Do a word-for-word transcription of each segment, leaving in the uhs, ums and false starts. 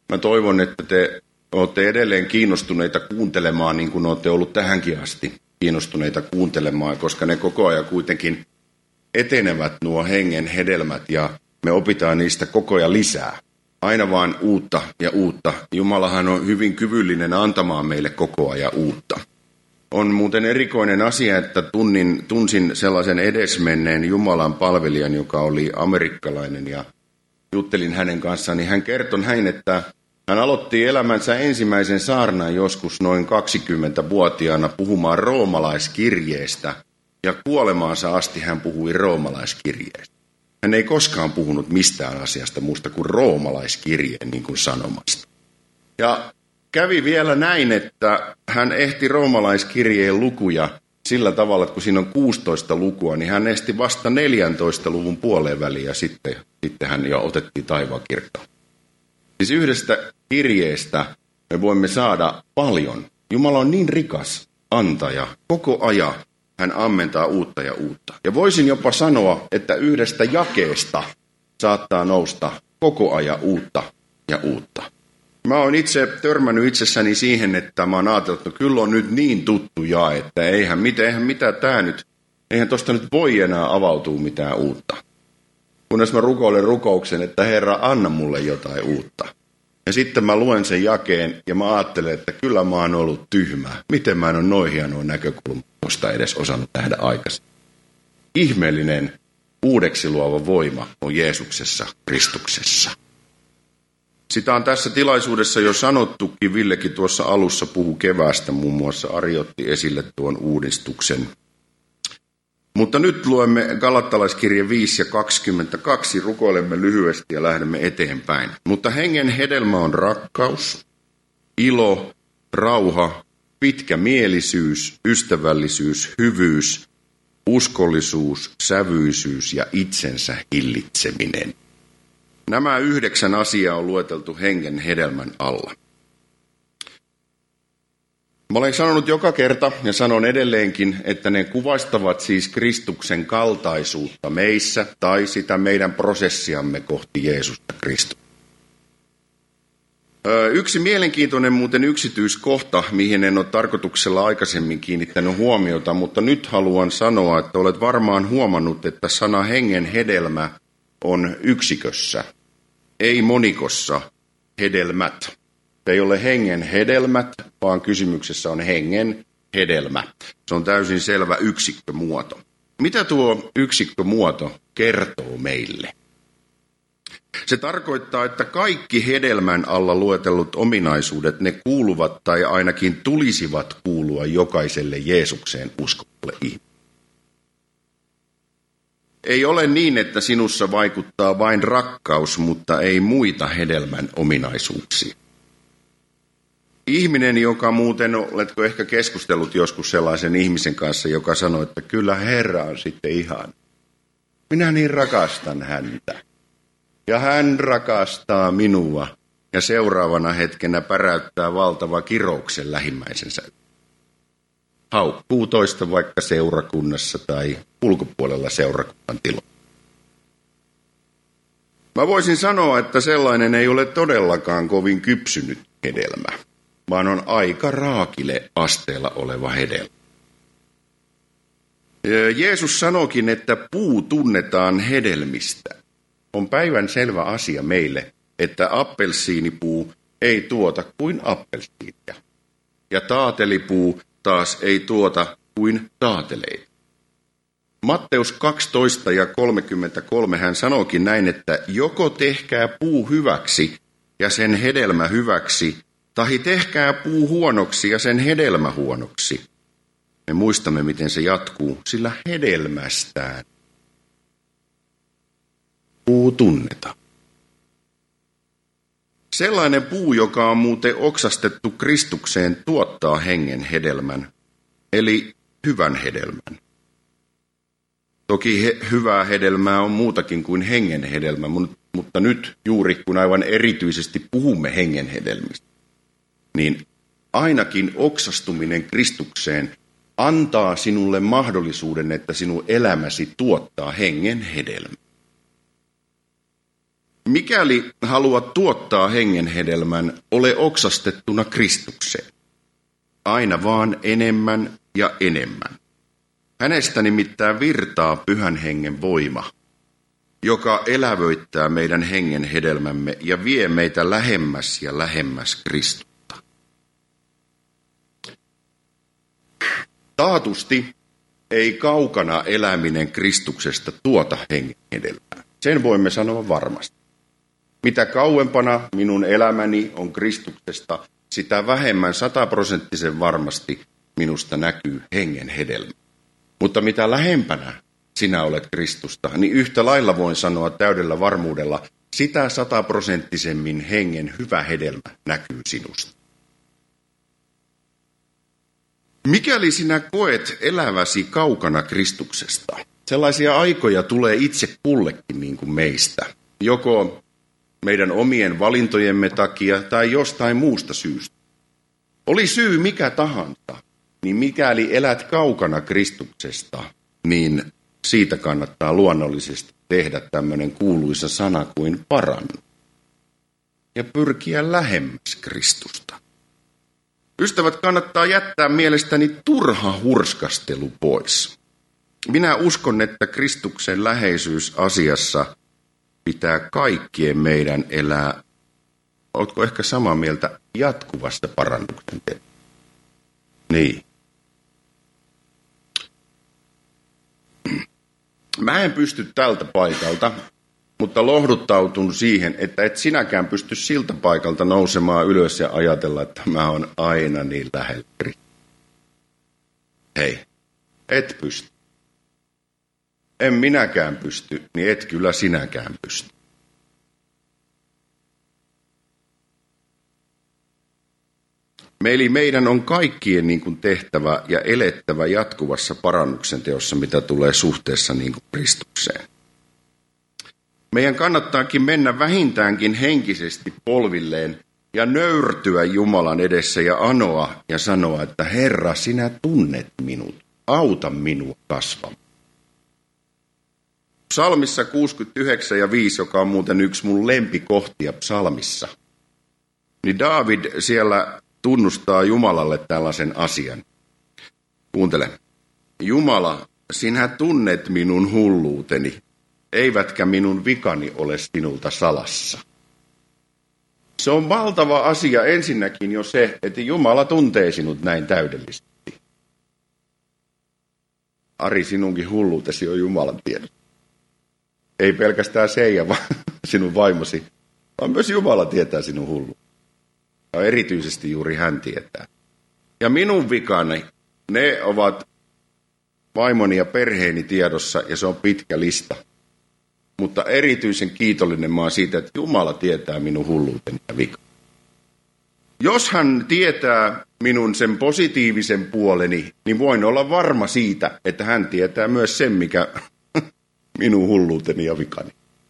Mä toivon, että te olette edelleen kiinnostuneita kuuntelemaan, niin kuin olette ollut tähänkin asti kiinnostuneita kuuntelemaan, koska ne koko ajan kuitenkin etenevät nuo hengen hedelmät ja me opitaan niistä koko ajan lisää. Aina vaan uutta ja uutta. Jumalahan on hyvin kyvyllinen antamaan meille koko ajan uutta. On muuten erikoinen asia, että tunnin, tunsin sellaisen edesmenneen Jumalan palvelijan, joka oli amerikkalainen ja juttelin hänen kanssaan, niin hän kertoi näin, että hän aloitti elämänsä ensimmäisen saarnan joskus noin kaksikymmentävuotiaana puhumaan roomalaiskirjeestä ja kuolemaansa asti hän puhui roomalaiskirjeestä. Hän ei koskaan puhunut mistään asiasta muusta kuin roomalaiskirjeen niin kuin sanomasta. Ja kävi vielä näin, että hän ehti roomalaiskirjeen lukuja sillä tavalla, että kun siinä on kuusitoista lukua, niin hän ehti vasta neljäntoista luvun puoleen väliin ja sitten, sitten hän jo otettiin taivaan kirkkaan. Siis yhdestä kirjeestä me voimme saada paljon. Jumala on niin rikas antaja. Koko ajan hän ammentaa uutta ja uutta. Ja voisin jopa sanoa, että yhdestä jakeesta saattaa nousta koko ajan uutta ja uutta. Mä oon itse törmännyt itsessäni siihen, että mä oon ajatellut, että kyllä on nyt niin tuttu jae, että eihän, mit, eihän mitä tää nyt, eihän tosta nyt voi enää avautua mitään uutta. Kunnes mä rukoilen rukouksen, että Herra, anna mulle jotain uutta. Ja sitten mä luen sen jakeen ja mä ajattelen, että kyllä mä oon ollut tyhmä. Miten mä en ole noin hienoa näkökulmasta edes osannut nähdä aikaisemmin. Ihmeellinen uudeksi luova voima on Jeesuksessa, Kristuksessa. Sitä on tässä tilaisuudessa jo sanottukin, Villekin tuossa alussa puhui keväästä, muun muassa Ari otti esille tuon uudistuksen. Mutta nyt luemme Galattalaiskirje viisi ja kaksikymmentäkaksi, rukoilemme lyhyesti ja lähdemme eteenpäin. Mutta hengen hedelmä on rakkaus, ilo, rauha, pitkämielisyys, ystävällisyys, hyvyys, uskollisuus, sävyisyys ja itsensä hillitseminen. Nämä yhdeksän asiaa on lueteltu hengen hedelmän alla. Mä olen sanonut joka kerta ja sanon edelleenkin, että ne kuvastavat siis Kristuksen kaltaisuutta meissä tai sitä meidän prosessiamme kohti Jeesusta Kristusta. Yksi mielenkiintoinen muuten yksityiskohta, mihin en ole tarkoituksella aikaisemmin kiinnittänyt huomiota, mutta nyt haluan sanoa, että olet varmaan huomannut, että sana hengen hedelmä on yksikössä, ei monikossa, hedelmät. Se ei ole hengen hedelmät, vaan kysymyksessä on hengen hedelmä. Se on täysin selvä yksikkömuoto. Mitä tuo yksikkömuoto kertoo meille? Se tarkoittaa, että kaikki hedelmän alla luetellut ominaisuudet, ne kuuluvat tai ainakin tulisivat kuulua jokaiselle Jeesukseen uskovalle ihmiselle. Ei ole niin, että sinussa vaikuttaa vain rakkaus, mutta ei muita hedelmän ominaisuuksia. Ihminen, joka muuten, oletko ehkä keskustellut joskus sellaisen ihmisen kanssa, joka sanoi, että kyllä Herra on sitten ihan. Minä niin rakastan häntä. Ja hän rakastaa minua. Ja seuraavana hetkenä päräyttää valtava kirouksen lähimmäisensä. Haukkuu toista vaikka seurakunnassa tai ulkopuolella seurakunnan tiloilla. Mä voisin sanoa, että sellainen ei ole todellakaan kovin kypsynyt hedelmä, vaan on aika raakile asteella oleva hedelmä. Jeesus sanoikin, että puu tunnetaan hedelmistä. On päivän selvä asia meille, että appelsiinipuu ei tuota kuin appelsiinia. Ja taatelipuu taas ei tuota kuin taateleita. Matteus kaksitoista ja kolmekymmentäkolme hän sanoikin näin, että joko tehkää puu hyväksi ja sen hedelmä hyväksi, tahi tehkää puu huonoksi ja sen hedelmä huonoksi. Me muistamme, miten se jatkuu, sillä hedelmästään puu tunnetaan. Sellainen puu, joka on muuten oksastettu Kristukseen, tuottaa hengen hedelmän, eli hyvän hedelmän. Toki he, hyvää hedelmää on muutakin kuin hengen hedelmä, mutta nyt juuri kun aivan erityisesti puhumme hengen hedelmistä, niin ainakin oksastuminen Kristukseen antaa sinulle mahdollisuuden, että sinun elämäsi tuottaa hengen hedelmä. Mikäli haluat tuottaa hengen hedelmän, ole oksastettuna Kristukseen. Aina vaan enemmän ja enemmän. Hänestä nimittäin virtaa pyhän hengen voima, joka elävöittää meidän hengen hedelmämme ja vie meitä lähemmäs ja lähemmäs Kristusta. Taatusti ei kaukana eläminen Kristuksesta tuota hengen hedelmää. Sen voimme sanoa varmasti. Mitä kauempana minun elämäni on Kristuksesta, sitä vähemmän sataprosenttisen varmasti minusta näkyy hengen hedelmä. Mutta mitä lähempänä sinä olet Kristusta, niin yhtä lailla voin sanoa täydellä varmuudella, sitä sataprosenttisemmin hengen hyvä hedelmä näkyy sinusta. Mikäli sinä koet eläväsi kaukana Kristuksesta, sellaisia aikoja tulee itse kullekin niin kuin meistä, joko meidän omien valintojemme takia tai jostain muusta syystä. Oli syy mikä tahansa, niin mikäli elät kaukana Kristuksesta, niin siitä kannattaa luonnollisesti tehdä tämmöinen kuuluisa sana kuin parannu ja pyrkiä lähemmäs Kristusta. Ystävät, kannattaa jättää mielestäni turha hurskastelu pois. Minä uskon, että Kristuksen läheisyysasiassa pitää kaikkien meidän elää, oletko ehkä samaa mieltä, jatkuvasta parannuksen teestä. Niin. Mä en pysty tältä paikalta, mutta lohduttautun siihen, että et sinäkään pysty siltä paikalta nousemaan ylös ja ajatella, että mä oon aina niin lähellä. Hei, et pysty. En minäkään pysty, niin et kyllä sinäkään pysty. Eli meidän on kaikkien niin kuin tehtävä ja elettävä jatkuvassa parannuksen teossa, mitä tulee suhteessa niin kuin Kristukseen. Meidän kannattaakin mennä vähintäänkin henkisesti polvilleen ja nöyrtyä Jumalan edessä ja anoa ja sanoa, että Herra, sinä tunnet minut, auta minua kasvamaan. Psalmissa kuusikymmentäyhdeksän ja viisi, joka on muuten yksi mun lempikohtia psalmissa, niin Daavid siellä tunnustaa Jumalalle tällaisen asian. Kuuntele. Jumala, sinä tunnet minun hulluuteni, eivätkä minun vikani ole sinulta salassa. Se on valtava asia ensinnäkin jo se, että Jumala tuntee sinut näin täydellisesti. Ari, sinunkin hulluutesi on Jumalan tiedossa. Ei pelkästään Seija, vaan sinun vaimosi, vaan myös Jumala tietää sinun hulluutesi. Ja erityisesti juuri hän tietää. Ja minun vikani, ne ovat vaimoni ja perheeni tiedossa, ja se on pitkä lista. Mutta erityisen kiitollinen mä oon siitä, että Jumala tietää minun hulluuteni ja vikani. Jos hän tietää minun sen positiivisen puoleni, niin voin olla varma siitä, että hän tietää myös sen, mikä minun hulluuteni ja vikani.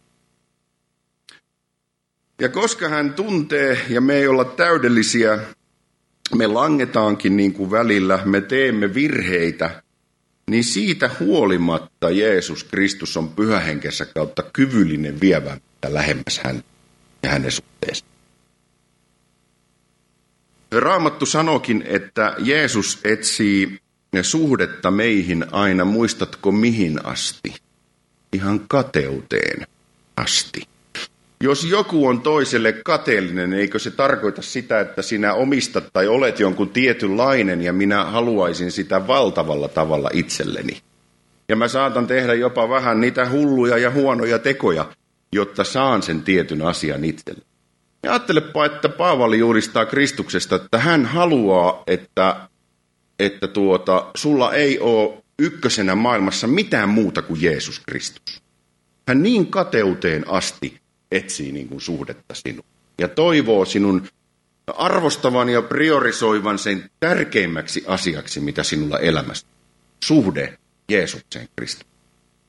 Ja koska hän tuntee ja me ei olla täydellisiä, me langetaankin niin kuin välillä, me teemme virheitä, niin siitä huolimatta Jeesus Kristus on pyhähenkensä kautta kyvyllinen vievän lähemmäs hän ja hänen suhteessa. Raamattu sanokin, että Jeesus etsii suhdetta meihin aina, muistatko mihin asti? Ihan kateuteen asti. Jos joku on toiselle kateellinen, eikö se tarkoita sitä, että sinä omistat tai olet jonkun tietynlainen ja minä haluaisin sitä valtavalla tavalla itselleni. Ja mä saatan tehdä jopa vähän niitä hulluja ja huonoja tekoja, jotta saan sen tietyn asian itselleni. Ja ajattelepa, että Paavali julistaa Kristuksesta, että hän haluaa, että, että tuota, sulla ei ole ykkösenä maailmassa mitään muuta kuin Jeesus Kristus. Hän niin kateuteen asti etsii niin kuin suhdetta sinun ja toivoo sinun arvostavan ja priorisoivan sen tärkeimmäksi asiaksi, mitä sinulla elämässä. Suhde Jeesukseen Kristukseen.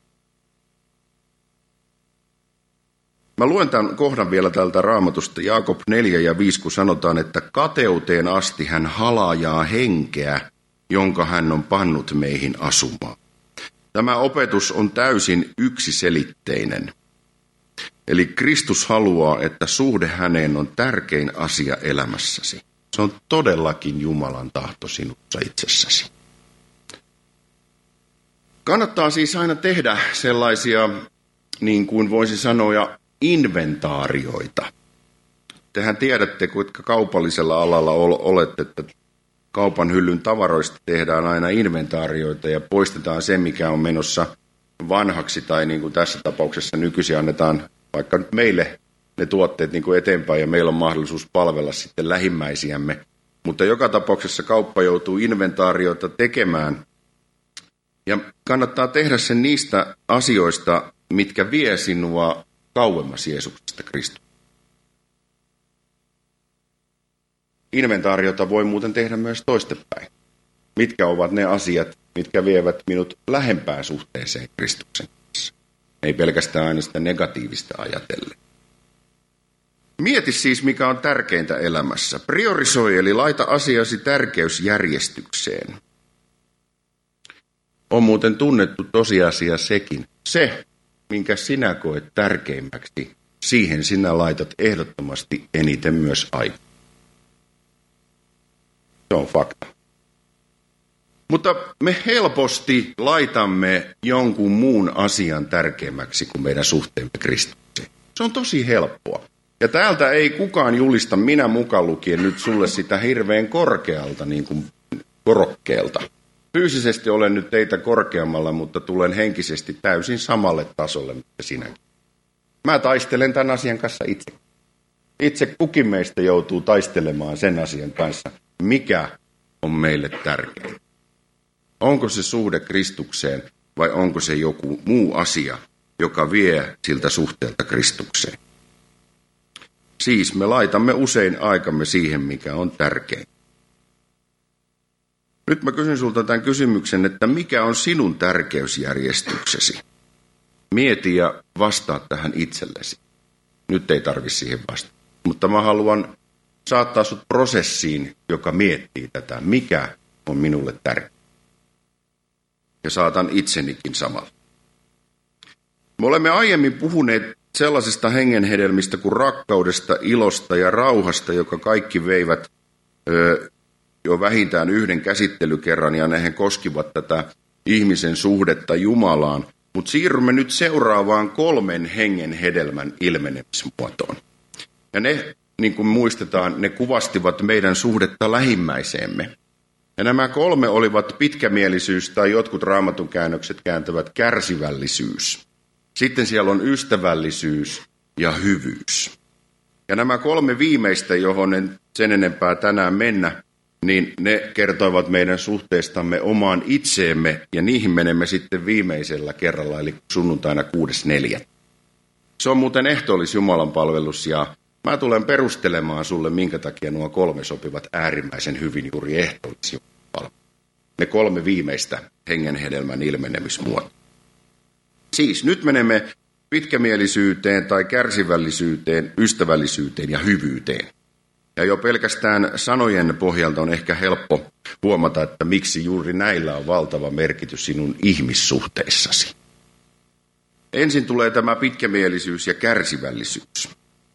Mä luen tämän kohdan vielä tältä Raamatusta, Jaakob neljä ja viisi, kun sanotaan, että kateuteen asti hän halajaa henkeä, jonka hän on pannut meihin asumaan. Tämä opetus on täysin yksiselitteinen. Eli Kristus haluaa, että suhde häneen on tärkein asia elämässäsi. Se on todellakin Jumalan tahto sinussa itsessäsi. Kannattaa siis aina tehdä sellaisia, niin kuin voisi sanoa, inventaarioita. Tehän tiedätte, kuinka kaupallisella alalla olette, että kaupan hyllyn tavaroista tehdään aina inventaarioita ja poistetaan se, mikä on menossa vanhaksi tai niin kuin tässä tapauksessa nykyisin annetaan vaikka nyt meille ne tuotteet niin kuin eteenpäin ja meillä on mahdollisuus palvella sitten lähimmäisiämme. Mutta joka tapauksessa kauppa joutuu inventaarioita tekemään ja kannattaa tehdä sen niistä asioista, mitkä vie sinua kauemmas Jeesuksesta Kristuksesta. Inventaariota voi muuten tehdä myös toistepäin. Mitkä ovat ne asiat, mitkä vievät minut lähempään suhteeseen Kristuksen kanssa. Ei pelkästään aina sitä negatiivista ajatellen. Mieti siis, mikä on tärkeintä elämässä. Priorisoi, eli laita asiasi tärkeysjärjestykseen. On muuten tunnettu tosiasia sekin. Se, minkä sinä koet tärkeimmäksi, siihen sinä laitat ehdottomasti eniten myös aikaa. Se on fakta. Mutta me helposti laitamme jonkun muun asian tärkeämmäksi kuin meidän suhteemme Kristukseen. Se on tosi helppoa. Ja täältä ei kukaan julista, minä mukaan lukien nyt sulle sitä hirveän korkealta, niin kuin korokkeelta. Fyysisesti olen nyt teitä korkeammalla, mutta tulen henkisesti täysin samalle tasolle, mitä sinäkin. Mä taistelen tämän asian kanssa itse. Itse kukin meistä joutuu taistelemaan sen asian kanssa, mikä on meille tärkein. Onko se suhde Kristukseen vai onko se joku muu asia, joka vie siltä suhteelta Kristukseen? Siis me laitamme usein aikamme siihen, mikä on tärkein. Nyt mä kysyn sulta tämän kysymyksen, että mikä on sinun tärkeysjärjestyksesi? Mieti ja vastaa tähän itsellesi. Nyt ei tarvitse siihen vastata, mutta mä haluan saattaa sut prosessiin, joka miettii tätä, mikä on minulle tärkeä. Ja saatan itsenikin samalla. Me olemme aiemmin puhuneet sellaisista hengenhedelmistä kuin rakkaudesta, ilosta ja rauhasta, joka kaikki veivät ö, jo vähintään yhden käsittelykerran ja nehän koskivat tätä ihmisen suhdetta Jumalaan. Mutta siirrymme nyt seuraavaan kolmen hengenhedelmän ilmenemismuotoon. Ja ne, niin kuin muistetaan, ne kuvastivat meidän suhdetta lähimmäiseemme. Ja nämä kolme olivat pitkämielisyys tai jotkut raamatun käännökset kääntävät kärsivällisyys. Sitten siellä on ystävällisyys ja hyvyys. Ja nämä kolme viimeistä, johon en sen enempää tänään mennä, niin ne kertoivat meidän suhteestamme omaan itseemme ja niihin menemme sitten viimeisellä kerralla, eli sunnuntaina kuudes neljättä. Se on muuten ehtoollis Jumalan palvelus ja mä tulen perustelemaan sulle, minkä takia nuo kolme sopivat äärimmäisen hyvin juuri ehtoollis Jumalan palvelus. Ne kolme viimeistä hengenhedelmän ilmenemismuotoa. Siis nyt menemme pitkämielisyyteen tai kärsivällisyyteen, ystävällisyyteen ja hyvyyteen. Ja jo pelkästään sanojen pohjalta on ehkä helppo huomata, että miksi juuri näillä on valtava merkitys sinun ihmissuhteissasi. Ensin tulee tämä pitkämielisyys ja kärsivällisyys.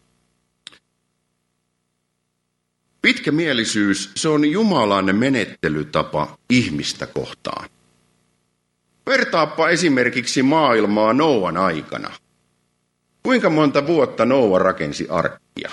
Pitkämielisyys, se on Jumalan menettelytapa ihmistä kohtaan. Vertaappa esimerkiksi maailmaa Nooan aikana. Kuinka monta vuotta Nooa rakensi arkkia?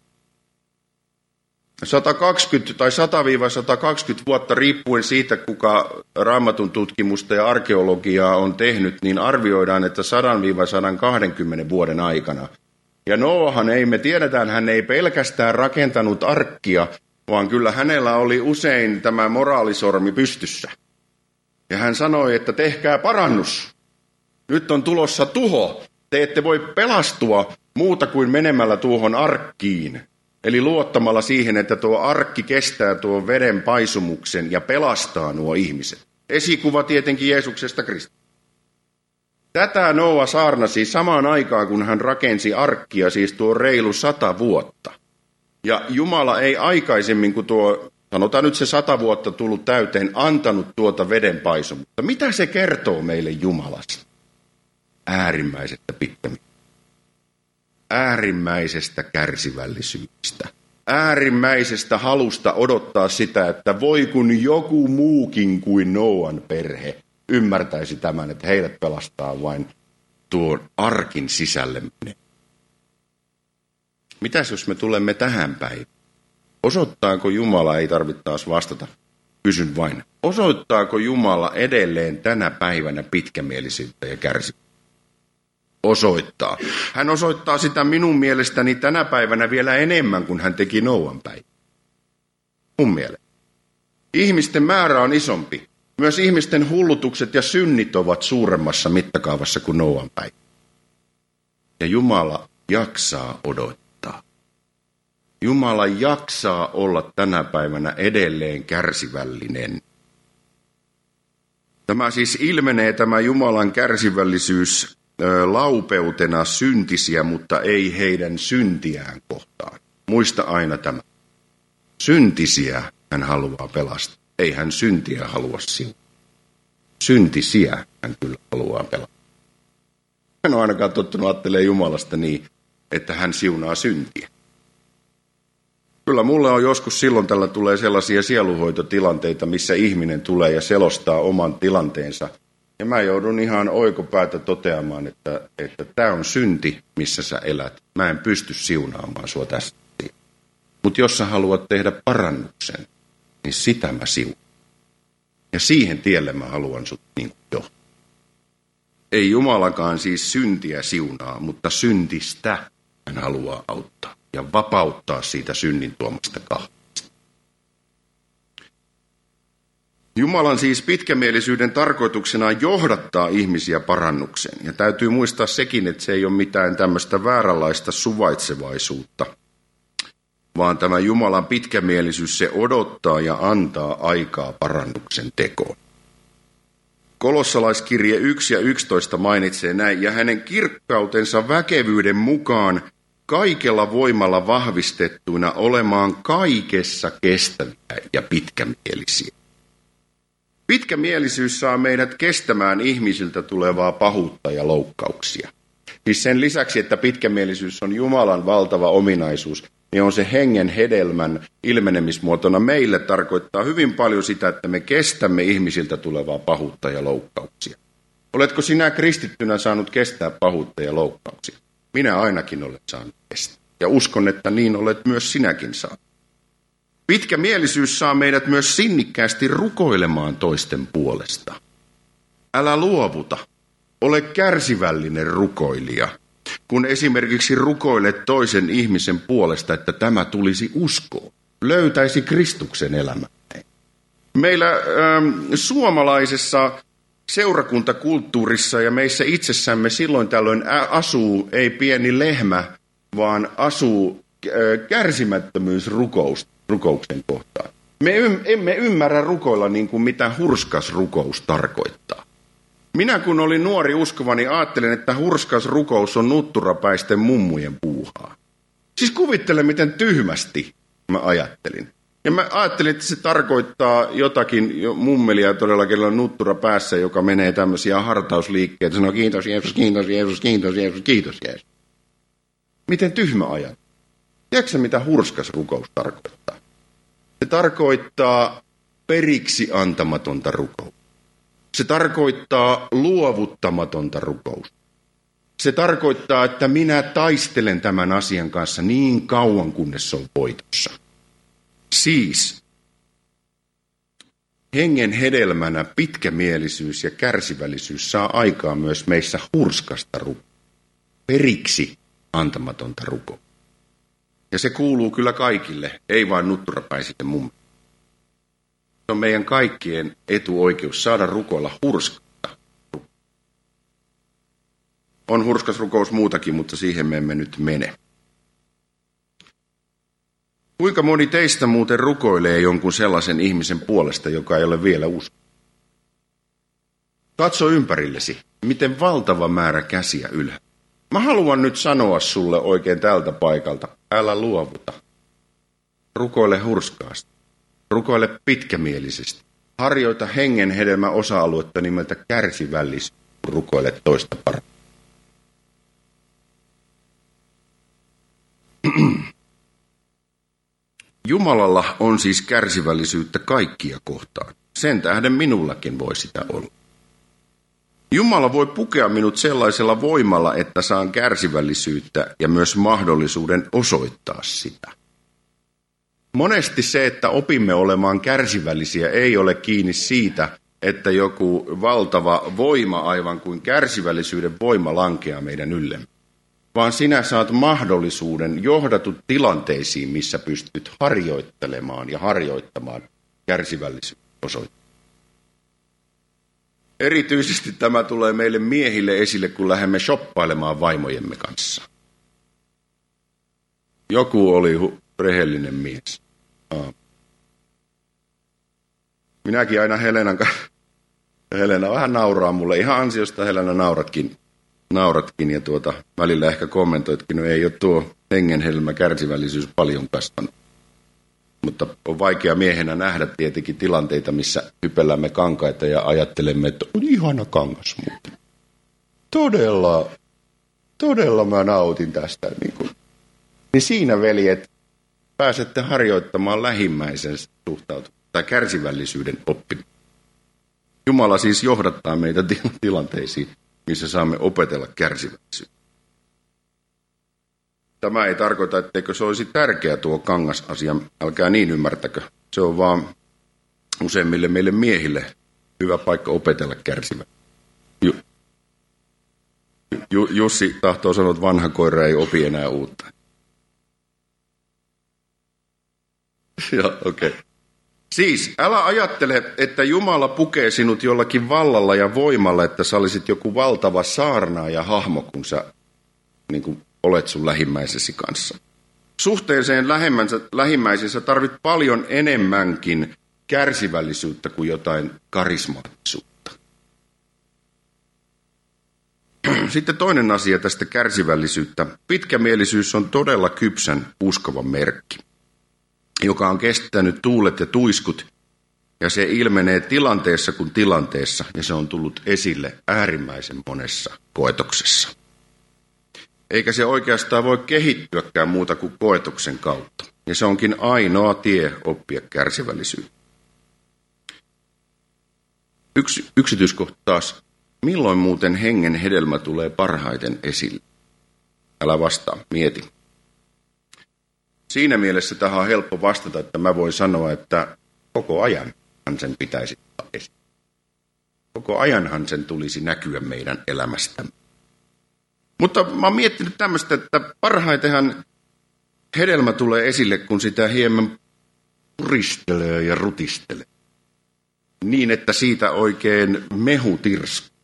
sata kaksikymmentä tai sata sata kaksikymmentä vuotta riippuen siitä, kuka raamatun tutkimusta ja arkeologiaa on tehnyt, niin arvioidaan, että sata sata kaksikymmentä vuoden aikana. Ja Nooahan ei, me tiedetään, hän ei pelkästään rakentanut arkkia, vaan kyllä hänellä oli usein tämä moraalisormi pystyssä. Ja hän sanoi, että tehkää parannus. Nyt on tulossa tuho. Te ette voi pelastua muuta kuin menemällä tuohon arkkiin. Eli luottamalla siihen, että tuo arkki kestää tuon veden paisumuksen ja pelastaa nuo ihmiset. Esikuva tietenkin Jeesuksesta Kristuksesta. Tätä Nooa saarnasi samaan aikaan, kun hän rakensi arkkia, siis tuo reilu sata vuotta. Ja Jumala ei aikaisemmin, kun tuo, sanotaan nyt se sata vuotta tullut täyteen, antanut tuota veden paisumusta. Mitä se kertoo meille Jumalasta? Äärimmäisestä pitkämielisyydestä. äärimmäisestä kärsivällisyydestä. Äärimmäisestä halusta odottaa sitä, että voi kun joku muukin kuin Nooan perhe ymmärtäisi tämän, että heidät pelastaa vain tuon arkin sisälle menee. Mitäs jos me tulemme tähän päivään? Osoittaako Jumala, ei tarvitse taas vastata, kysyn vain, osoittaako Jumala edelleen tänä päivänä pitkämielisyyttä ja kärsivällisyyttä? Osoittaa. Hän osoittaa sitä minun mielestäni tänä päivänä vielä enemmän kuin hän teki Nooan päivänä. Mun mielestä. Ihmisten määrä on isompi. Myös ihmisten hullutukset ja synnit ovat suuremmassa mittakaavassa kuin Nooan päivänä. Ja Jumala jaksaa odottaa. Jumala jaksaa olla tänä päivänä edelleen kärsivällinen. Tämä siis ilmenee, tämä Jumalan kärsivällisyys, laupeutena syntisiä, mutta ei heidän syntiään kohtaan. Muista aina tämä. Syntisiä hän haluaa pelastaa. Ei hän syntiä halua sinua. Syntisiä hän kyllä haluaa pelastaa. Hän on ainakaan tottunut ajattelemaan Jumalasta niin, että hän siunaa syntiä. Kyllä mulle on joskus silloin tällä tulee sellaisia sieluhoitotilanteita, missä ihminen tulee ja selostaa oman tilanteensa. Ja mä joudun ihan oikopäätä toteamaan, että että tämä on synti, missä sä elät. Mä en pysty siunaamaan sua tästä. Mutta jos sä haluat tehdä parannuksen, niin sitä mä siunaan. Ja siihen tielle mä haluan sut niin kuin johtaa. Ei Jumalakaan siis syntiä siunaa, mutta syntistä hän haluaa auttaa ja vapauttaa siitä synnin tuomasta kahvasta. Jumalan siis pitkämielisyyden tarkoituksena on johdattaa ihmisiä parannukseen. Ja täytyy muistaa sekin, että se ei ole mitään tämmöistä vääränlaista suvaitsevaisuutta, vaan tämä Jumalan pitkämielisyys, se odottaa ja antaa aikaa parannuksen tekoon. Kolossalaiskirje yksi ja yksitoista mainitsee näin, ja hänen kirkkautensa väkevyyden mukaan kaikella voimalla vahvistettuina olemaan kaikessa kestäviä ja pitkämielisiä. Pitkämielisyys saa meidät kestämään ihmisiltä tulevaa pahuutta ja loukkauksia. Siis sen lisäksi, että pitkämielisyys on Jumalan valtava ominaisuus, niin on se hengen hedelmän ilmenemismuotona meille tarkoittaa hyvin paljon sitä, että me kestämme ihmisiltä tulevaa pahuutta ja loukkauksia. Oletko sinä kristittynä saanut kestää pahuutta ja loukkauksia? Minä ainakin olen saanut kestää. Ja uskon, että niin olet myös sinäkin saanut. Pitkämielisyys saa meidät myös sinnikkäästi rukoilemaan toisten puolesta. Älä luovuta. Ole kärsivällinen rukoilija. Kun esimerkiksi rukoilet toisen ihmisen puolesta, että tämä tulisi uskoon, löytäisi Kristuksen elämään. Meillä ähm, suomalaisessa seurakuntakulttuurissa ja meissä itsessämme silloin tällöin asuu ei pieni lehmä, vaan asuu äh, kärsimättömyysrukous rukouksen kohtaan. Me ym, emme ymmärrä rukoilla niin kuin mitä hurskas rukous tarkoittaa. Minä kun olin nuori uskova, niin ajattelin, että hurskas rukous on nutturapäisten mummujen puuhaa. Siis kuvittele, miten tyhmästi mä ajattelin. Ja mä ajattelin, että se tarkoittaa jotakin mummelia todella, kenellä on nuttura päässä, joka menee tämmöisiä hartausliikkeitä. Sanoo kiitos Jeesus, kiitos Jeesus, kiitos Jeesus, kiitos Jeesus. Miten tyhmä ajatus? Tiedätkö mitä hurskas rukous tarkoittaa? Se tarkoittaa periksi antamatonta rukousta. Se tarkoittaa luovuttamatonta rukousta. Se tarkoittaa, että minä taistelen tämän asian kanssa niin kauan, kunnes se on voitossa. Siis hengen hedelmänä pitkämielisyys ja kärsivällisyys saa aikaa myös meissä hurskasta rukousta. Periksi antamatonta rukousta. Ja se kuuluu kyllä kaikille, ei vain nutturapäisille mummille. Se on meidän kaikkien etuoikeus saada rukoilla hurskasta. On hurskas rukous muutakin, mutta siihen me emme nyt mene. Kuinka moni teistä muuten rukoilee jonkun sellaisen ihmisen puolesta, joka ei ole vielä usko? Katso ympärillesi, miten valtava määrä käsiä ylhäällä. Mä haluan nyt sanoa sulle oikein tältä paikalta, älä luovuta. Rukoile hurskaasti. Rukoile pitkämielisesti. Harjoita hengen hedelmän osa-aluetta nimeltä kärsivällisyys. Rukoile toista paremmin. Jumalalla on siis kärsivällisyyttä kaikkia kohtaan. Sen tähden minullakin voi sitä olla. Jumala voi pukea minut sellaisella voimalla, että saan kärsivällisyyttä ja myös mahdollisuuden osoittaa sitä. Monesti se, että opimme olemaan kärsivällisiä, ei ole kiinni siitä, että joku valtava voima, aivan kuin kärsivällisyyden voima, lankeaa meidän yllemme. Vaan sinä saat mahdollisuuden johdatut tilanteisiin, missä pystyt harjoittelemaan ja harjoittamaan kärsivällisyyden osoittaa. Erityisesti tämä tulee meille miehille esille, kun lähdemme shoppailemaan vaimojemme kanssa. Joku oli hu- rehellinen mies. Aa. Minäkin aina Helenan kanssa. Helena vähän nauraa mulle. Ihan ansiosta Helena nauratkin. Nauratkin ja tuota, välillä ehkä kommentoitkin, no ei ole tuo hengenhelmä kärsivällisyys paljon kasvanut. Mutta on vaikea miehenä nähdä tietenkin tilanteita, missä hypellämme kankaita ja ajattelemme, että on ihana kangas muuten. Todella, todella mä nautin tästä. Niin, kuin. Niin siinä, veljet, pääsette harjoittamaan lähimmäisen suhtautumista tai kärsivällisyyden oppimista. Jumala siis johdattaa meitä tilanteisiin, missä saamme opetella kärsivällisyyttä. Tämä ei tarkoita, etteikö se olisi tärkeä tuo kangasasia. Älkää niin ymmärtäkö. Se on vaan useimmille meille miehille hyvä paikka opetella kärsivää. Ju, Ju, Jussi tahtoo sanoa, että vanha koira ei opi enää uutta. Joo, okei. Okay. Siis, älä ajattele, että Jumala pukee sinut jollakin vallalla ja voimalla, että sä olisit joku valtava saarnaaja hahmo, kun sä niin kuin olet sun lähimmäisesi kanssa. Suhteeseen lähimmäisensä tarvit paljon enemmänkin kärsivällisyyttä kuin jotain karismaattisuutta. Sitten toinen asia tästä kärsivällisyyttä. Pitkämielisyys on todella kypsän uskovan merkki, joka on kestänyt tuulet ja tuiskut, ja se ilmenee tilanteessa kuin tilanteessa, ja se on tullut esille äärimmäisen monessa koetoksessa. Eikä se oikeastaan voi kehittyäkään muuta kuin koetuksen kautta. Ja se onkin ainoa tie oppia kärsivällisyyttä. Yksi yksityiskohta taas. Milloin muuten hengen hedelmä tulee parhaiten esille? Älä vastaa, mieti. Siinä mielessä tähän on helppo vastata, että mä voin sanoa, että koko ajanhan sen pitäisi olla esille. Koko ajanhan sen tulisi näkyä meidän elämästämme. Mutta mä oon miettinyt tämmöistä, että parhaitenhan hedelmä tulee esille, kun sitä hieman puristelee ja rutistelee. Niin, että siitä oikein mehu tirskuu.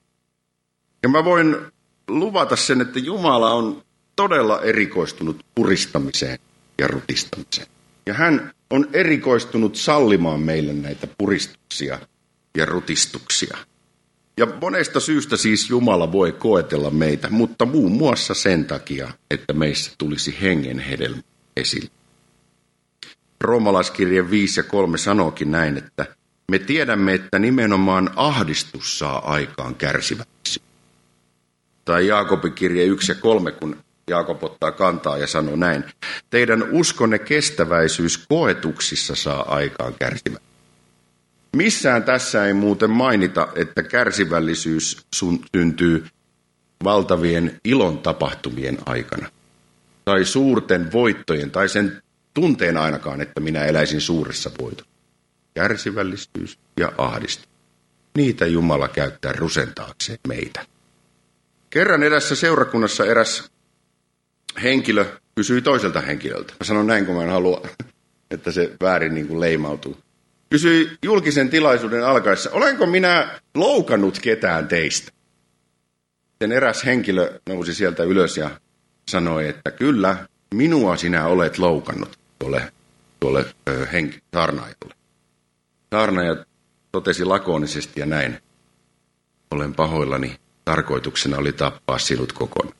Ja mä voin luvata sen, että Jumala on todella erikoistunut puristamiseen ja rutistamiseen. Ja hän on erikoistunut sallimaan meille näitä puristuksia ja rutistuksia. Ja monesta syystä siis Jumala voi koetella meitä, mutta muun muassa sen takia, että meissä tulisi hengen hedelmä esille. Roomalaiskirje viisi ja kolme sanookin näin, että me tiedämme, että nimenomaan ahdistus saa aikaan kärsivällisyyttä. Tai Jaakobin kirje yksi ja kolme, kun Jaakob ottaa kantaa ja sanoo näin. Teidän uskonne kestäväisyys koetuksissa saa aikaan kärsivällisyyttä. Missään tässä ei muuten mainita, että kärsivällisyys syntyy valtavien ilon tapahtumien aikana. Tai suurten voittojen, tai sen tunteen ainakaan, että minä eläisin suuressa voitossa. Kärsivällisyys ja ahdistus. Niitä Jumala käyttää rusentaakseen meitä. Kerran erässä seurakunnassa eräs henkilö kysyi toiselta henkilöltä. Mä sanon näin, kun mä en halua, että se väärin niin kuin leimautuu. Kysyi julkisen tilaisuuden alkaessa, olenko minä loukannut ketään teistä? Sen eräs henkilö nousi sieltä ylös ja sanoi, että kyllä, minua sinä olet loukannut tuolle, tuolle ö, henki, saarnaajalle. Saarnaaja totesi lakonisesti ja näin, olen pahoillani, tarkoituksena oli tappaa sinut kokonaan.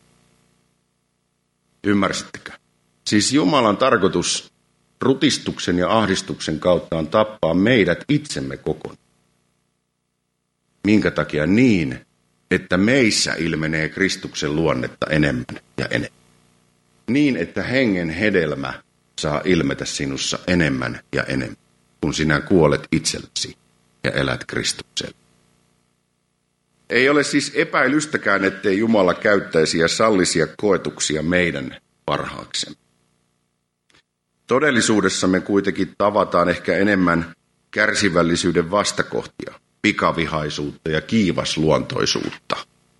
Ymmärsittekö? Siis Jumalan tarkoitus rutistuksen ja ahdistuksen kautta on tappaa meidät itsemme kokonaan. Minkä takia niin, että meissä ilmenee Kristuksen luonnetta enemmän ja enemmän. niin että hengen hedelmä saa ilmetä sinussa enemmän ja enemmän, kun sinä kuolet itsellesi ja elät Kristukselle. Ei ole siis epäilystäkään, ettei Jumala käyttäisi ja sallisia koetuksia meidän parhaaksemme. Todellisuudessa me kuitenkin tavataan ehkä enemmän kärsivällisyyden vastakohtia, pikavihaisuutta ja kiivasluontoisuutta.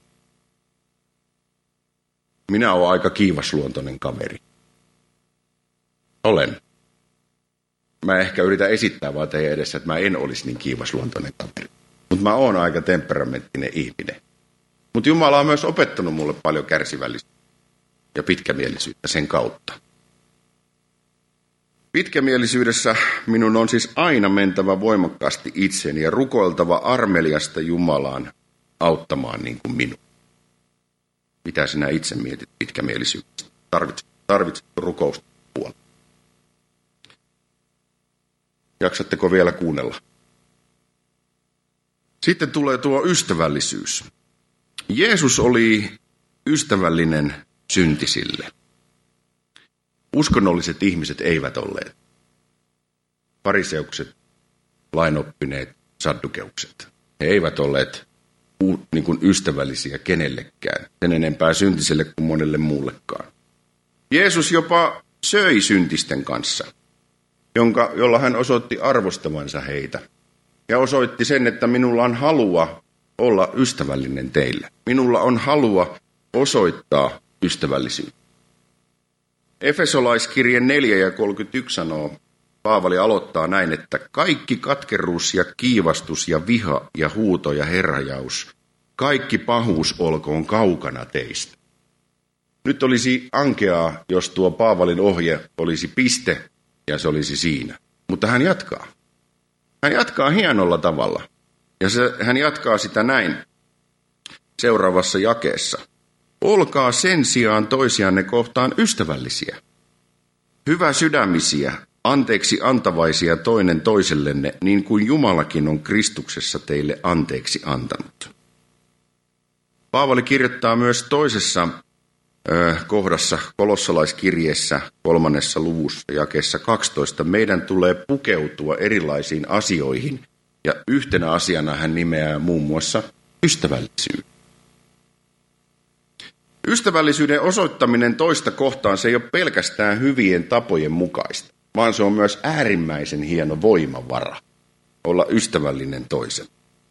Minä olen aika kiivasluontoinen kaveri. Olen. Mä ehkä yritän esittää vaan teidän edessä, että mä en olisi niin kiivasluontoinen kaveri. Mutta mä oon aika temperamenttinen ihminen. Mutta Jumala on myös opettanut mulle paljon kärsivällisyyttä ja pitkämielisyyttä sen kautta. Pitkämielisyydessä minun on siis aina mentävä voimakkaasti itseni ja rukoiltava armeliasta Jumalaan auttamaan niin kuin minun. Mitä sinä itse mietit pitkämielisyydestä? Tarvitset, tarvitset rukousta puolella. Jaksatteko vielä kuunnella? Sitten tulee tuo ystävällisyys. Jeesus oli ystävällinen syntisille. Uskonnolliset ihmiset eivät olleet. Fariseukset, lainoppineet, saddukeukset. He eivät olleet niin kuin ystävällisiä kenellekään, sen enempää syntiselle kuin monelle muullekaan. Jeesus jopa söi syntisten kanssa, jonka, jolla hän osoitti arvostavansa heitä. Ja osoitti sen, että minulla on halua olla ystävällinen teille. Minulla on halua osoittaa ystävällisyyttä. Efesolaiskirje neljä ja kolmekymmentäyksi sanoo, Paavali aloittaa näin, että kaikki katkeruus ja kiivastus ja viha ja huuto ja herrajaus, kaikki pahuus olkoon kaukana teistä. Nyt olisi ankeaa, jos tuo Paavalin ohje olisi piste ja se olisi siinä. Mutta hän jatkaa. Hän jatkaa hienolla tavalla. Ja se, hän jatkaa sitä näin seuraavassa jakeessa. Olkaa sen sijaan toisianne kohtaan ystävällisiä, hyvä sydämisiä, anteeksi antavaisia toinen toisellenne, niin kuin Jumalakin on Kristuksessa teille anteeksi antanut. Paavali kirjoittaa myös toisessa ö, kohdassa kolossalaiskirjeessä kolmannessa luvussa jakeessa kaksitoista. Meidän tulee pukeutua erilaisiin asioihin ja yhtenä asiana hän nimeää muun muassa ystävällisyyden. Ystävällisyyden osoittaminen toista kohtaan se ei ole pelkästään hyvien tapojen mukaista, vaan se on myös äärimmäisen hieno voimavara olla ystävällinen toisen.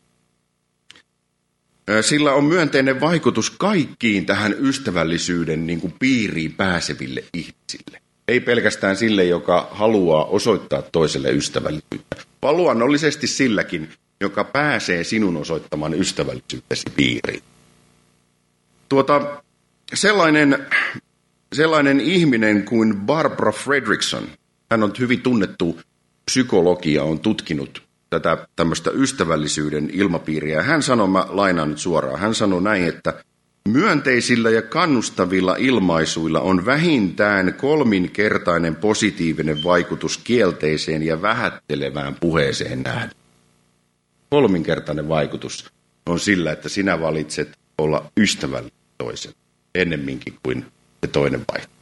Sillä on myönteinen vaikutus kaikkiin tähän ystävällisyyden niin kuin piiriin pääseville ihmisille. Ei pelkästään sille, joka haluaa osoittaa toiselle ystävällisyyttä, vaan luonnollisesti silläkin, joka pääsee sinun osoittamaan ystävällisyytesi piiriin. Tuota, sellainen, sellainen ihminen kuin Barbara Fredrickson, hän on hyvin tunnettu psykologia, on tutkinut tätä tämmöistä ystävällisyyden ilmapiiriä. Hän sanoi, mä lainaan nyt suoraan, hän sanoi näin, että myönteisillä ja kannustavilla ilmaisuilla on vähintään kolminkertainen positiivinen vaikutus kielteiseen ja vähättelevään puheeseen nähden. Kolminkertainen vaikutus on sillä, että sinä valitset olla ystävällinen toisen ennemminkin kuin se toinen vaihtoehto.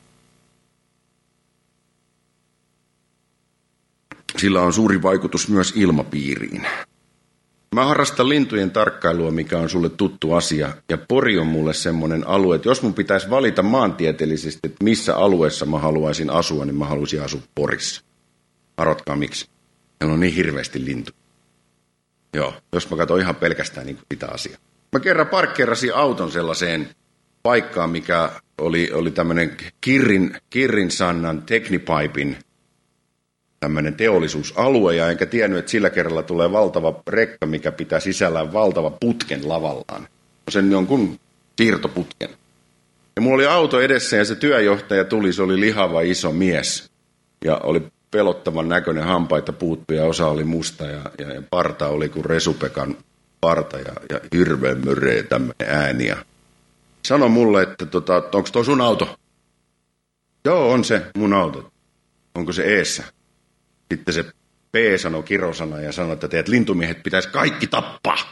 Sillä on suuri vaikutus myös ilmapiiriin. Mä harrastan lintujen tarkkailua, mikä on sulle tuttu asia, ja Pori on mulle semmoinen alue, että jos mun pitäisi valita maantieteellisesti, että missä alueessa mä haluaisin asua, niin mä haluaisin asua Porissa. Arvatkaa miksi. Meillä on niin hirveästi lintuja. Joo, jos mä katson ihan pelkästään niin sitä asiaa. Mä kerran parkkeerasin auton sellaiseen paikkaan, mikä oli, oli tämmöinen Kirrin, Kirrin Sannan Technipipen tämmöinen teollisuusalue, ja enkä tiennyt, että sillä kerralla tulee valtava rekka, mikä pitää sisällään valtava putken lavallaan. Sen jonkun siirtoputken. Ja mulla oli auto edessä, ja se työjohtaja tuli, se oli lihava iso mies, ja oli pelottavan näköinen, hampaita puuttu, ja osa oli musta, ja, ja, ja parta oli kuin Resupekan parta, ja, ja hirveän mörreä tämmöinen ääni. Ja sano mulle, että tota, onko tuo sun auto? Joo, on se mun auto. Onko se eessä? Sitten se P sanoi kirosana ja sanoi, että teidät lintumiehet pitäisi kaikki tappaa.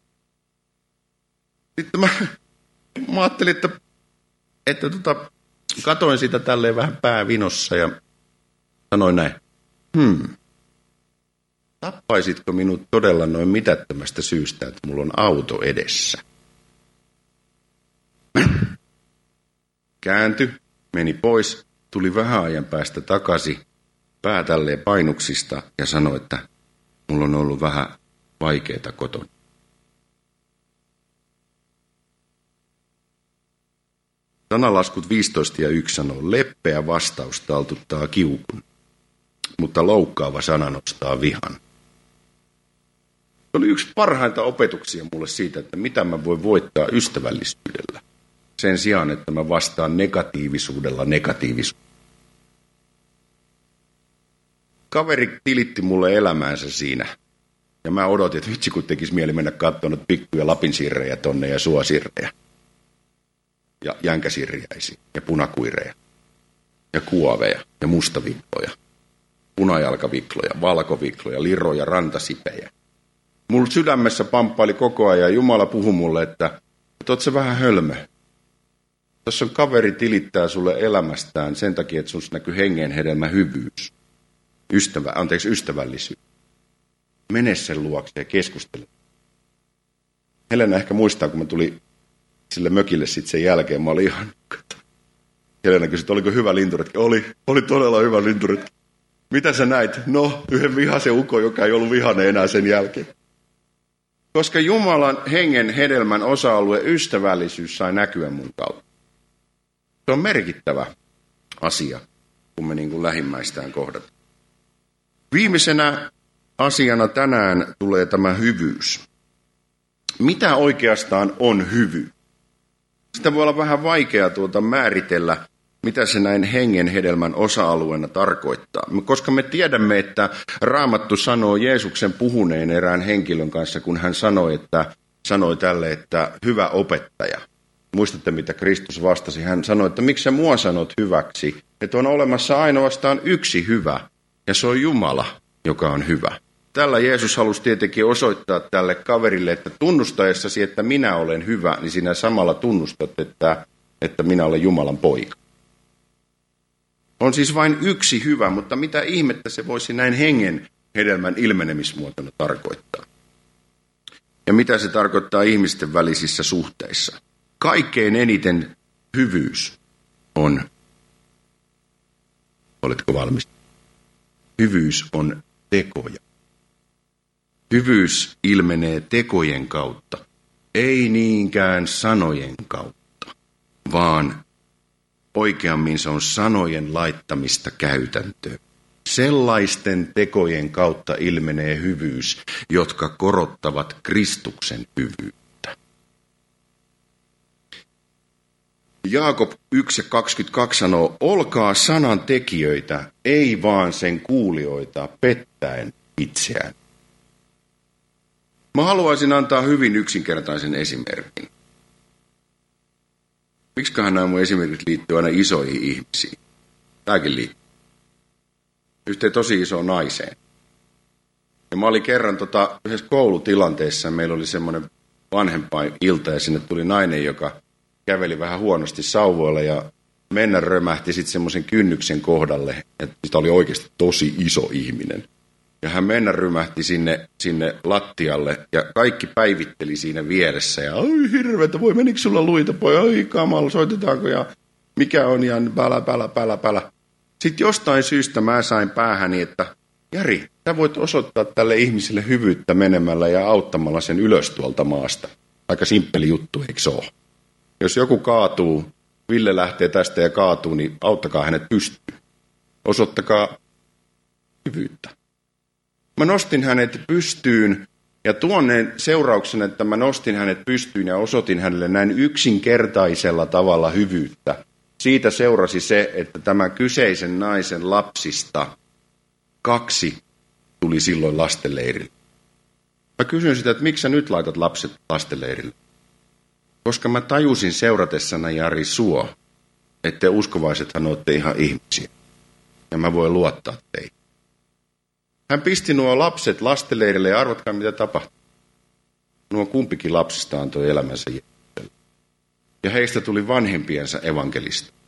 Sitten mä, mä ajattelin, että, että tota, Katoin sitä tälleen vähän päävinossa ja sanoin näin. Hmm. Tappaisitko minut todella noin mitättömästä syystä, että mulla on auto edessä? Kääntyi, meni pois, tuli vähän ajan päästä takaisin, pää tälleen painuksista ja sanoi, että mulla on ollut vähän vaikeaa kotona. Sananlaskut viisitoista ja yksi sanoo, leppeä vastaus taltuttaa kiukun, mutta loukkaava sana nostaa vihan. Se oli yksi parhaita opetuksia mulle siitä, että mitä mä voin voittaa ystävällisyydellä. Sen sijaan, että mä vastaan negatiivisuudella negatiivisuudella. Kaveri tilitti mulle elämäänsä siinä. Ja mä odotin, että vitsi kun tekisi mieli mennä katsomaan pikkuja lapinsirrejä tonne ja suosirrejä. Ja jänkäsirjäisiä ja punakuireja. Ja kuoveja ja mustavikloja. Punajalkavikloja, valkovikloja, liroja, rantasipejä. Mulla sydämessä pamppaili koko ajan ja Jumala puhui mulle, että, että oot sä vähän hölmö. Tässä on kaveri tilittää sulle elämästään sen takia, että sun näkyy hengen hedelmä hyvyys. Ystävä, anteeksi, ystävällisyys. Mene sen luokse ja keskustele. Helena ehkä muistaa, kun mä tulin sille mökille sitten sen jälkeen. Mä olin ihan... Helena kysyi, että oliko hyvä linturetki. Oli, oli todella hyvä linturetki. Mitä sä näit? No, yhden vihaisen ukon, joka ei ollut vihainen enää sen jälkeen. Koska Jumalan hengen hedelmän osa-alue ystävällisyys sai näkyä mun kautta. Se on merkittävä asia, kun me niin kuin lähimmäistään kohdataan. Viimeisenä asiana tänään tulee tämä hyvyys. Mitä oikeastaan on hyvy? Sitä voi olla vähän vaikea tuota määritellä, mitä se näin hengen hedelmän osa-alueena tarkoittaa. Koska me tiedämme, että Raamattu sanoo Jeesuksen puhuneen erään henkilön kanssa, kun hän sanoi, että, sanoi tälle, että hyvä opettaja. Muistatte, mitä Kristus vastasi? Hän sanoi, että miksi sä mua sanot hyväksi? Että on olemassa ainoastaan yksi hyvä, ja se on Jumala, joka on hyvä. Tällä Jeesus halusi tietenkin osoittaa tälle kaverille, että tunnustaessasi, että minä olen hyvä, niin sinä samalla tunnustat, että, että minä olen Jumalan poika. On siis vain yksi hyvä, mutta mitä ihmettä se voisi näin hengen hedelmän ilmenemismuotona tarkoittaa? Ja mitä se tarkoittaa ihmisten välisissä suhteissa? Kaikkein eniten hyvyys on, oletko valmis? Hyvyys on tekoja. Hyvyys ilmenee tekojen kautta, ei niinkään sanojen kautta, vaan oikeammin se on sanojen laittamista käytäntöön. Sellaisten tekojen kautta ilmenee hyvyys, jotka korottavat Kristuksen hyvyyttä. Jaakob yksi kaksikymmentäkaksi sanoo, olkaa sanan tekijöitä, ei vaan sen kuulijoita pettäen itseään. Mä haluaisin antaa hyvin yksinkertaisen esimerkin. Miksiköhän nämä mun esimerkit liittyy aina isoihin ihmisiin? Tämäkin liittyy. Yhteen tosi isoon naiseen. Ja mä olin kerran tota, yhdessä koulutilanteessa, meillä oli semmoinen vanhempain ilta ja sinne tuli nainen, joka käveli vähän huonosti sauvoilla ja mennä römähti sitten semmoisen kynnyksen kohdalle, että sitä oli oikeasti tosi iso ihminen. Ja hän mennä rymähti sinne, sinne lattialle ja kaikki päivitteli siinä vieressä. Ja ai hirveetä, voi menikö sulla luita, poi, ai kamala, soitetaanko ja mikä on ja pälä, pälä, pälä, pälä. Sitten jostain syystä mä sain päähäni, että Jari, sä voit osoittaa tälle ihmiselle hyvyyttä menemällä ja auttamalla sen ylös tuolta maasta. Aika simppeli juttu, eikö se ole? Jos joku kaatuu, Ville lähtee tästä ja kaatuu, niin auttakaa hänet pystyyn. Osoittakaa hyvyyttä. Mä nostin hänet pystyyn ja tuonne seurauksena, että mä nostin hänet pystyyn ja osoitin hänelle näin yksinkertaisella tavalla hyvyyttä. Siitä seurasi se, että tämän kyseisen naisen lapsista kaksi tuli silloin lastenleirille. Mä kysyin sitä, että miksi sä nyt laitat lapset lastenleirille? Koska mä tajusin seuratessana Jari suo, että te uskovaisethan olette ihan ihmisiä. Ja mä voin luottaa teihin. Hän pisti nuo lapset lastenleirille ja arvatkaa mitä tapahtui. Nuo kumpikin lapsista antoi elämänsä Jeesukselle. Ja heistä tuli vanhempiensa evankelista.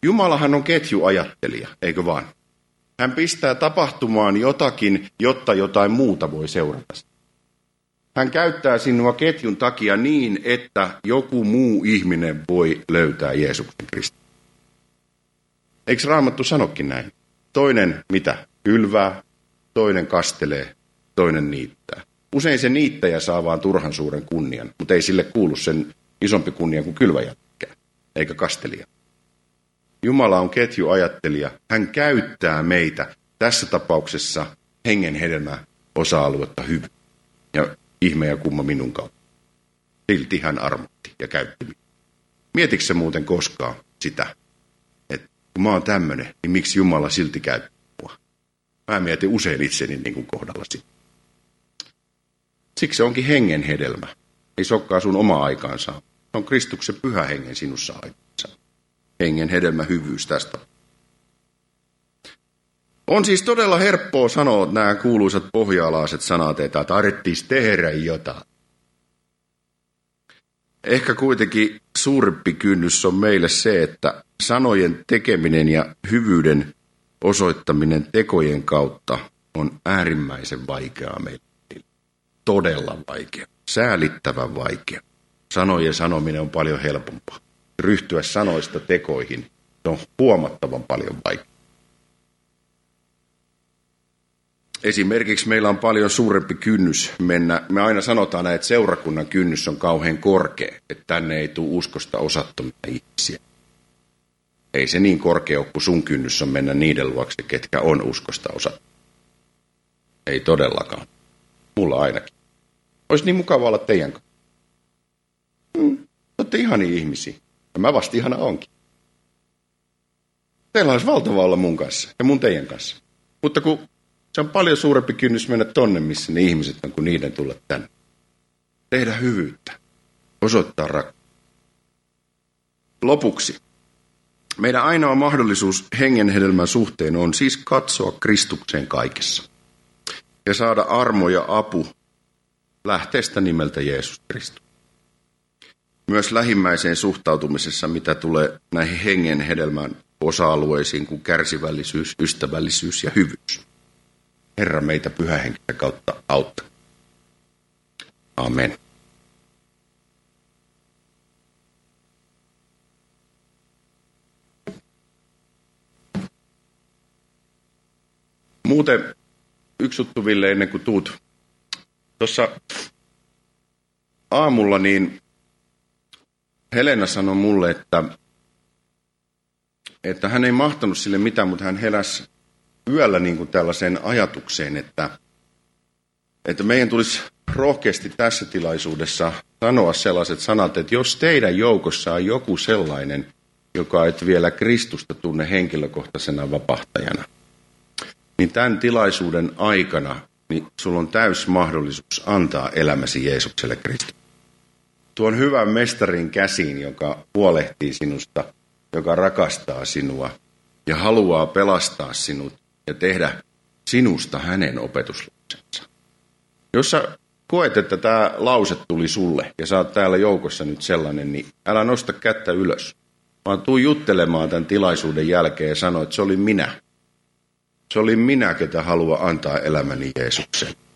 Jumalahan on ketjuajattelija, eikö vaan? Hän pistää tapahtumaan jotakin, jotta jotain muuta voi seurata. Hän käyttää sinua ketjun takia niin, että joku muu ihminen voi löytää Jeesuksen Kristuksen. Eikö Raamattu sanokin näin? Toinen mitä? Kylvää, toinen kastelee, toinen niittää. Usein se niittäjä saa vaan turhan suuren kunnian, mutta ei sille kuulu sen isompi kunnia kuin kylväjätkään, eikä kastelija. Jumala on ketjuajattelija. Hän käyttää meitä tässä tapauksessa hengen hedelmää osa-aluetta hyvin. Ja ihme ja kumma minun kautta. Silti hän armotti ja käytti minua. Mietitkö sä muuten koskaan sitä, että kun mä oon tämmönen, niin miksi Jumala silti käyttää minua? Mä mietin usein itseni niin kuin kohdallasi. Siksi se onkin hengen hedelmä. Ei se olekaan sun oma aikaansa. Se on Kristuksen pyhä hengen sinussa aikaansa. Hengen hedelmä hyvyys tästä. On siis todella herppoa sanoa nämä kuuluisat pohjaalaiset sanat, että tarvittiin tehdä jotain. Ehkä kuitenkin suurempi kynnys on meille se, että sanojen tekeminen ja hyvyyden osoittaminen tekojen kautta on äärimmäisen vaikeaa meille. Todella vaikea, säälittävän vaikea. Sanojen sanominen on paljon helpompaa. Ryhtyä sanoista tekoihin, se on huomattavan paljon vaikeaa. Esimerkiksi meillä on paljon suurempi kynnys mennä. Me aina sanotaan, että seurakunnan kynnys on kauhean korkea, että tänne ei tule uskosta osattomia ihmisiä. Ei se niin korkea ole, kun sun kynnys on mennä niiden luokse, ketkä on uskosta osattomia. Ei todellakaan. Mulla ainakin. Olisi niin mukava olla teidän kanssa. Hmm, olette ihania ihmisiä. Ja mä vasta ihana onkin. Teillä olisi valtava olla mun kanssa ja mun teidän kanssa. Mutta kun se on paljon suurempi kynnys mennä tonne, missä ne ihmiset on, kuin niiden tulla tänne. Tehdä hyvyyttä. Osoittaa rakkautta. Lopuksi. Meidän ainoa mahdollisuus hengen hedelmän suhteen on siis katsoa Kristukseen kaikessa. Ja saada armo ja apu lähteestä nimeltä Jeesus Kristus. Myös lähimmäiseen suhtautumisessa, mitä tulee näihin hengen hedelmän osa-alueisiin, kuin kärsivällisyys, ystävällisyys ja hyvyys. Herra meitä pyhähengen kautta auttaa. Amen. Muuten yksi juttu, Ville, ennen kuin tuut. Tuossa aamulla niin Helena sanoi mulle, että, että hän ei mahtanut sille mitään, mutta hän heräsi yöllä niin kuin tällaiseen ajatukseen, että, että meidän tulisi rohkeasti tässä tilaisuudessa sanoa sellaiset sanat, että jos teidän joukossa on joku sellainen, joka et vielä Kristusta tunne henkilökohtaisena vapahtajana, niin tämän tilaisuuden aikana niin sulla on täys mahdollisuus antaa elämäsi Jeesukselle Kristukselle. Tuon hyvän mestarin käsiin, joka huolehtii sinusta, joka rakastaa sinua ja haluaa pelastaa sinut ja tehdä sinusta hänen opetuslapsensa. Jos sä koet, että tämä lause tuli sulle ja sä oot täällä joukossa nyt sellainen, niin älä nosta kättä ylös, vaan tuu juttelemaan tämän tilaisuuden jälkeen ja sano, että se oli minä. Se oli minä, ketä haluaa antaa elämäni Jeesukseen.